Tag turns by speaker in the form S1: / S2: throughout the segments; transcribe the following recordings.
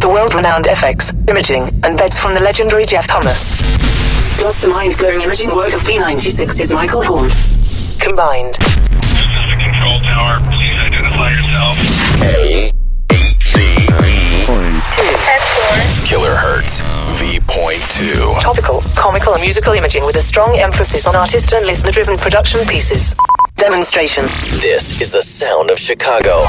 S1: the world-renowned FX, imaging, and beds from the legendary Jeff Thomas. Plus the mind-blowing imaging work of B96's Michael Horn. Combined.
S2: This is the control tower. Please identify yourself.
S3: Kilohertz V.2.
S1: Topical, comical, and musical imaging with a strong emphasis on artist and listener-driven production pieces. Demonstration.
S3: This is the sound of Chicago.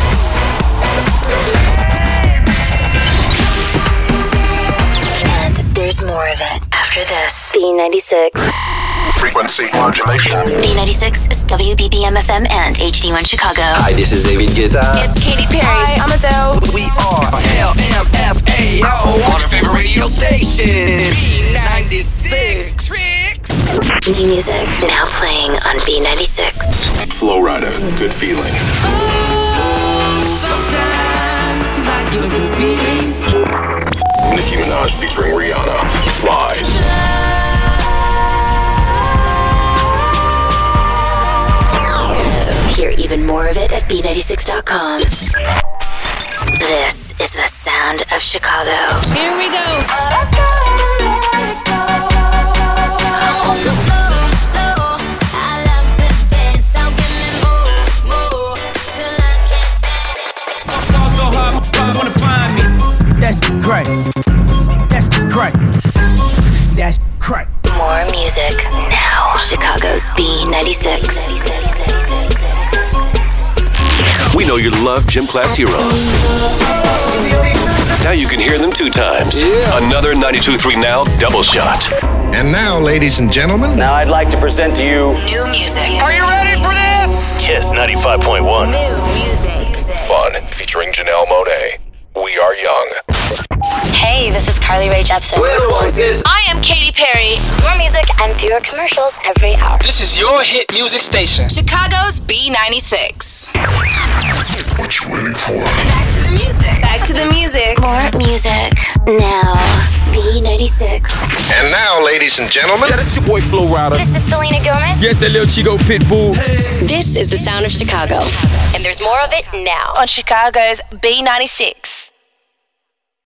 S4: And there's more of it after this. B96.
S2: Frequency modulation.
S4: B96 is WBBM-FM and HD1 Chicago.
S3: Hi, this is David Guetta.
S4: It's Katy Perry. Hi, I'm Adele.
S3: We are LMFAO on your favorite radio station. B96 Tricks.
S4: New music now playing on B96.
S3: Flow Rider, Good Feeling. Nicki Minaj featuring Rihanna, Fly.
S4: Hear even more of it at B96.com. This is the sound of Chicago.
S5: Here we go.
S6: That's great. That's great. That's great.
S4: More music now. Chicago's B96.
S7: We know you love Gym Class Heroes. Now you can hear them 2 times. Yeah. Another 92.3 Now double shot.
S8: And now, ladies and gentlemen,
S9: now I'd like to present to you
S4: new music.
S3: Are you ready for this?
S7: Kiss 95.1.
S4: New music.
S7: Fun featuring Janelle Monáe. We Are Young.
S4: Hey, this is Carly Rae Jepsen.
S5: I am Katy Perry.
S4: More music and fewer commercials every hour.
S9: This is your hit music station.
S5: Chicago's B96.
S2: What you waiting for?
S5: Back to the music. Back to the music.
S4: More music now. B96.
S8: and now, ladies and gentlemen,
S3: Yeah, that's your boy Flow Rider.
S4: This is Selena Gomez.
S6: yes, that little Chico Pitbull.
S5: This is the sound of Chicago. And there's more of it now on Chicago's B96.